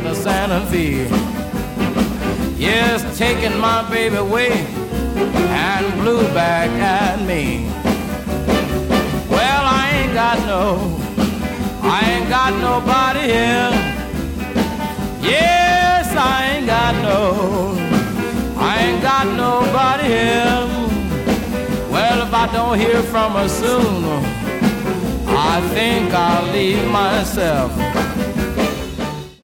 to Santa Fe. Yes, taking my baby away and blew back at me. Well, I ain't got nobody here. Yes, I ain't got nobody here. Well, if I don't hear from her soon, I think I'll leave myself.